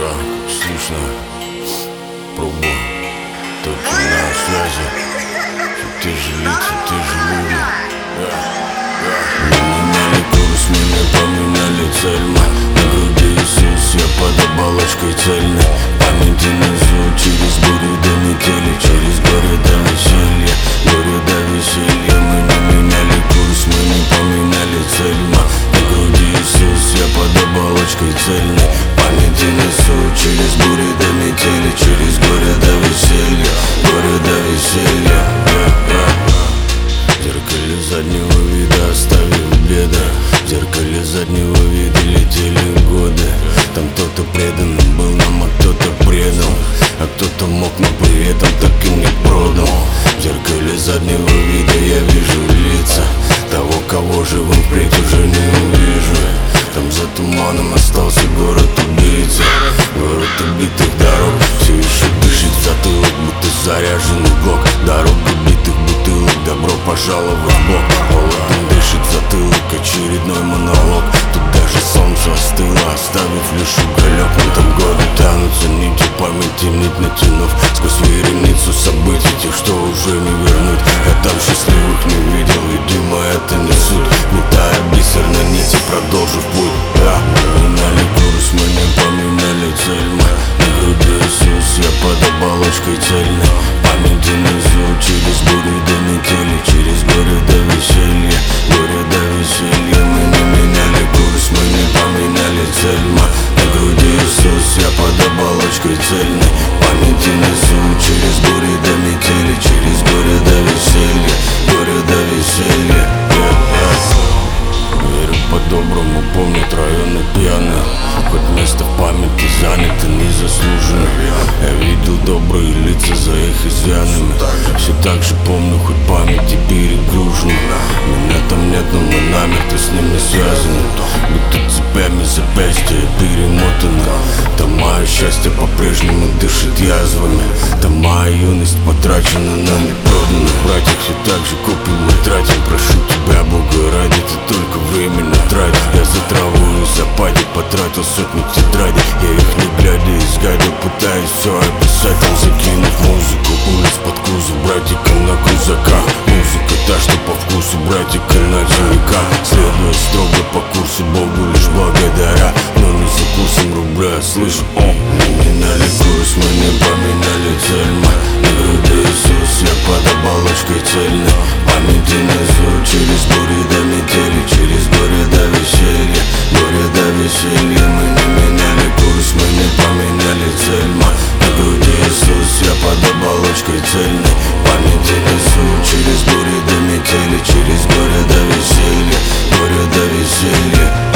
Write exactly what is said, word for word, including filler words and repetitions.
Да, слышно. Пробую. Только на связи. Те же лица, те же люди. Да, да. Мы меняли курс, мы не поменяли цель. Мы на груди Иисус, я под оболочкой цельный. Памяти несу через бурю до метели, через горе до веселья, горе до веселья. Мы не меняли курс, мы не поменяли цель. Мы на груди Иисус, я под оболочкой цельный. Памяти несу через бурю до метели, через горе до веселья, горе до веселья. В зеркале заднего вида оставив беда, в зеркале заднего вида летели годы. Там кто-то преданным был нам, а кто-то предал, а кто-то мог, но при этом так и не продал. В зеркале заднего вида я вижу лица того, кого живым впредь уже не увижу. Там за туманом остался город убийца, город убитых дорог. Все еще дышит в затылок, будто заряженный глок. Дорог убитых бутылок, добро пожаловать в бок. Холодом дышит в затылок, очередной монолог. Тут даже солнце остыло, оставив лишь уголек. Но там годы тянутся, нити памяти, нить натянув сквозь вереницу событий, тех, что уже не вернуть. Я там счастливых не видел, видимо это не суть. Метая бисер на нити, продолжив путь. Да, поменяли курс, мы не поменяли цель. Мы на груди Иисус, я под оболочкой цельный. Памяти несу через бурю до метели, через горе до веселья, горе до веселья. Мы не меняли курс, мы не поменяли цель. Мы на груди Иисус, я под оболочкой цельный. Памяти несу через бурю до метели, через горе до веселья, горе до веселья. Верю по-доброму, помнят районы пьяные, хоть место в памяти занято незаслуженно. Я видел добрые лица за их изъянами, все так же помню, хоть памяти перегружены. Меня там нет, но мы намертво с ними связаны, будто цепями запястья перемотаны. Там мое счастье по-прежнему дышит язвами, там моя юность потрачена, но не продана. Братьев все так же купим, мы тратим. Прошу тебя, Бога ради, ты только временно трать. Я за траву и за падик потратил сотни тетрадей. Я их не глядя изгадил, пытаюсь все описать. Там закинув музыку, улиц под кузов, братика на крузаках. Музыка та, что по вкусу, братика на червяках. Следуя строго по курсу, Богу лишь благодаря, но не за курсом рубля, слышу, о. Мы меняли курс, мы не поменяли цель. Мы на груди Иисус, я под оболочкой цельный. Памяти несу через бури до метели, через горе до веселья, горе до веселья. Мы не меняли курс, мы не поменяли цель. Мы на груди Иисус, я под оболочкой цельный. Памяти несу через бури до метели, через горе до веселья, горе до веселья.